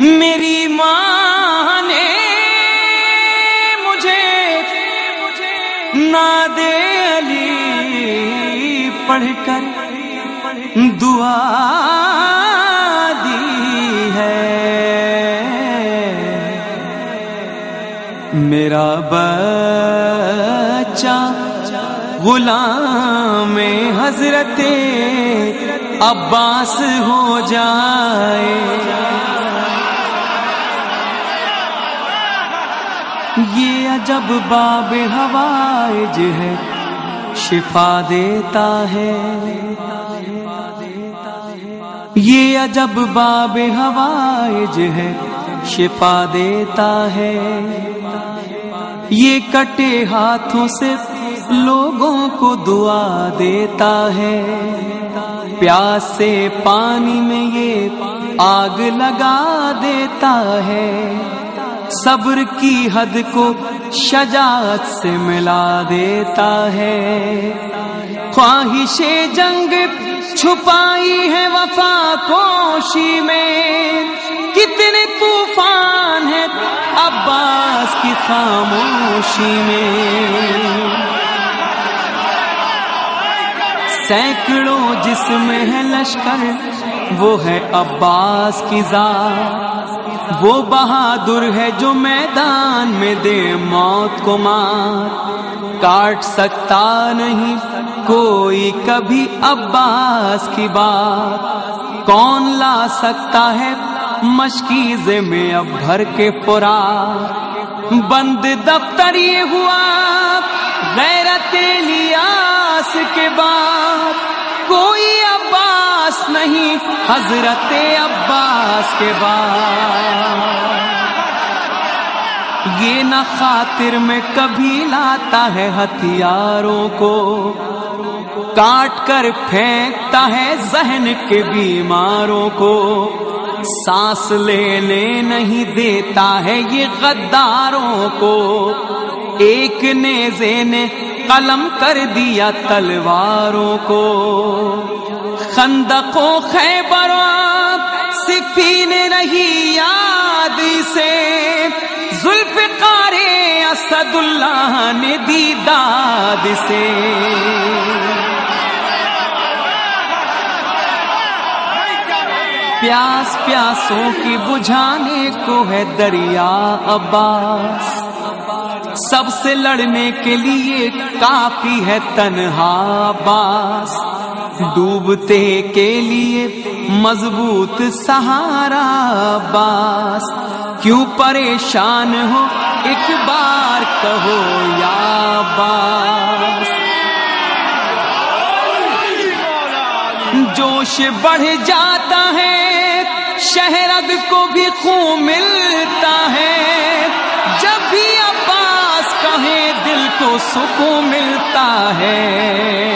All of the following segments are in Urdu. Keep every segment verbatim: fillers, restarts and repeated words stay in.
میری ماں نے مجھے ناد علی پڑھ کر دعا دی ہے، میرا بچہ غلام حضرت عباس ہو جائے، یہ عجب باب حوائج ہے شفا دیتا ہے، یہ عجب باب حوائج ہے شفا دیتا ہے، یہ کٹے ہاتھوں سے لوگوں کو دعا دیتا ہے، پیاس سے پانی میں یہ آگ لگا دیتا ہے، صبر کی حد کو شجاعت سے ملا دیتا ہے، خواہش جنگ چھپائی ہے وفا کوشی میں، کتنے طوفان ہیں عباس کی خاموشی میں، سینکڑوں جسم ہے لشکر وہ ہے عباس کی ذات، وہ بہادر ہے جو میدان میں دے موت کو مار، کاٹ سکتا نہیں کوئی کبھی عباس کی بات، کون لا سکتا ہے مشکیزے میں اب بھر کے فرات، بند دفتر یہ ہوا غیرت الیاس کے بعد، کوئی عباس نہیں حضرت عباس کے بعد، یہ نہ خاطر میں کبھی لاتا ہے ہتھیاروں کو، کاٹ کر پھینکتا ہے ذہن کے بیماروں کو، سانس لینے نہیں دیتا ہے یہ غداروں کو، ایک نیزے نے قلم کر دیا تلواروں کو، خندق و خیبر صفین رہی یاد سے، ذوالفقار اسد اللہ نے دی داد سے، پیاس پیاسوں کی بجھانے کو ہے دریا عباس، سب سے لڑنے کے لیے کافی ہے تنہا عباس، ڈوبتے کے لیے مضبوط سہارا عباس، کیوں پریشان ہو ایک بار کہو یا عباس، جوش بڑھ جاتا ہے شہرد کو بھی خون ملتا ہے، جب بھی عباس کہے دل کو سکون ملتا ہے،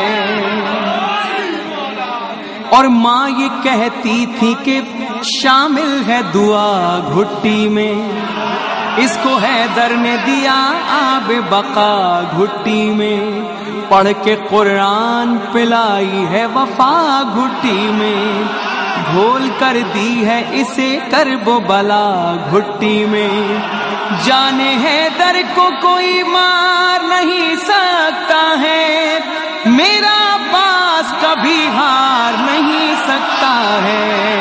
اور ماں یہ کہتی تھی کہ شامل ہے دعا گھٹی میں، اس کو حیدر نے دیا آب بقا گھٹی میں، پڑھ کے قرآن پلائی ہے وفا گھٹی میں، گھول کر دی ہے اسے کرب و بلا گھٹی میں، جانے حیدر کو کوئی مار نہیں سکتا ہے، میرا عباس کبھی ہار نہیں سکتا ہے،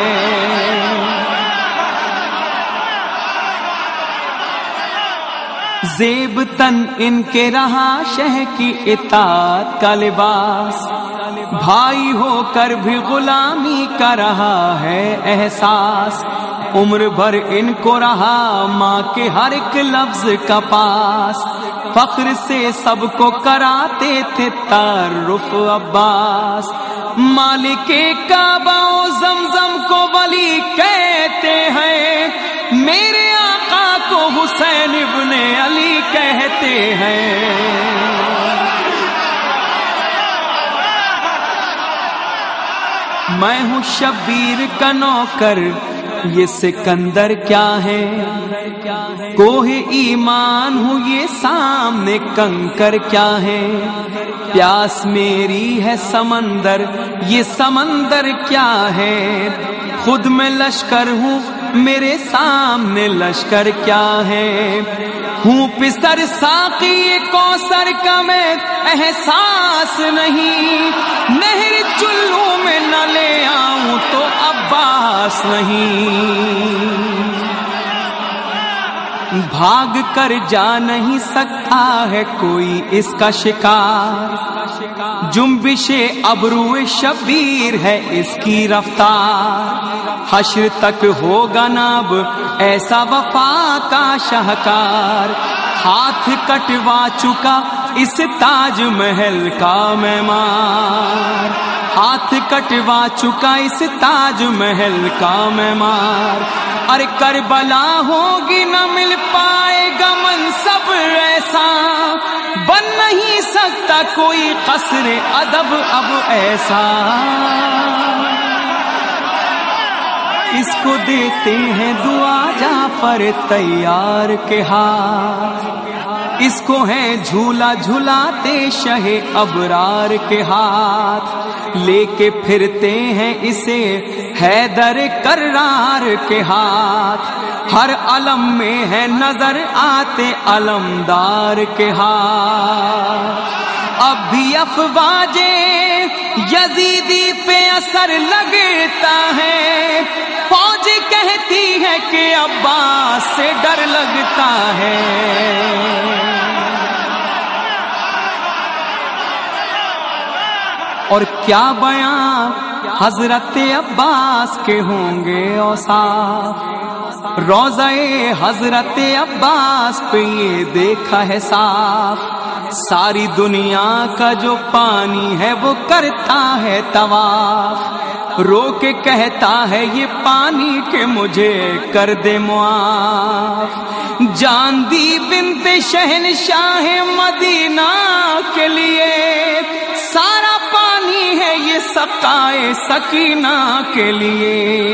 زیب تن ان کے رہا شہ کی اطاعت کا لباس، بھائی ہو کر بھی غلامی کا رہا ہے احساس، عمر بھر ان کو رہا ماں کے ہر ایک لفظ کا پاس، فخر سے سب کو کراتے تھے تعارف عباس، مالک کعبہ و زمزم کو ولی کہتے ہیں، میرے آقا کو حسین ابن علی کہتے ہیں، میں ہوں شبیر کا نوکر یہ سکندر کیا ہے، کوہ ایمان ہوں یہ سامنے کنکر کیا ہے، پیاس میری ہے سمندر یہ سمندر کیا ہے، خود میں لشکر ہوں میرے سامنے لشکر کیا ہے، ہوں پسر ساقی کوثر کا میں احساس نہیں، نہر چلو میں نہ لے آؤں تو عباس نہیں، بھاگ کر جا نہیں سکتا ہے کوئی اس کا شکار، جنبش ابرو شبیر ہے اس کی رفتار، حشر تک ہوگا ناب ایسا وفا کا شاہکار، ہاتھ کٹوا چکا اس تاج محل کا معمار، ہاتھ کٹوا چکا اس تاج محل کا معمار، ارے کربلا ہوگی نہ مل پائے گا منصب ایسا، بن نہیں سکتا کوئی قصر ادب اب ایسا، اس کو دیتے ہیں دعا جعفر تیار کے ہاتھ، اس کو ہے جھولا جھلاتے شہ ابرار کے ہاتھ، لے کے پھرتے ہیں اسے حیدر کرار کے ہاتھ، ہر علم میں ہے نظر آتے علمدار کے ہاتھ، اب بھی افواجے یزیدی پہ اثر لگتا ہے، فوج کہتی ہے کہ عباس سے ڈر لگتا ہے، اور کیا بیان حضرت عباس کے ہوں گے اوصاف، روضہ حضرت عباس پہ یہ دیکھا ہے صاف، ساری دنیا کا جو پانی ہے وہ کرتا ہے طواف، رو کے کہتا ہے یہ پانی کہ مجھے کر دے معاف، جان دی بنت شہنشاہ مدینہ کے لیے، سارا پانی ہے یہ سقائے سکینہ کے لیے،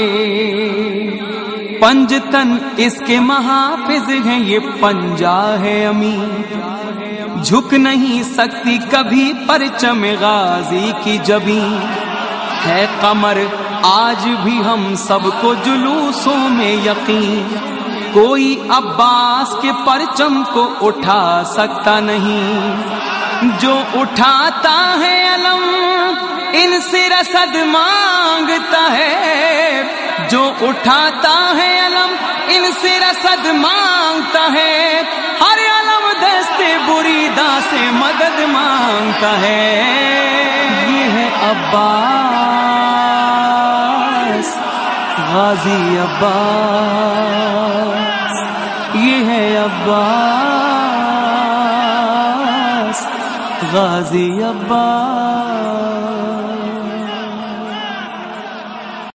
پنجتن اس کے محافظ ہیں یہ پنجہ ہے امین، جھک نہیں سکتی کبھی پرچم غازی کی جبین، ہے قمر آج بھی ہم سب کو جلوسوں میں یقین، کوئی عباس کے پرچم کو اٹھا سکتا نہیں، جو اٹھاتا ہے علم ان سے رسد مانگتا ہے، جو اٹھاتا ہے علم ان سے رسد مانگتا ہے، ہر علم دستے بریدہ سے مدد مانگتا ہے، یہ ہے عباس غازی عباس، یہ ہے عباس غازی عباس۔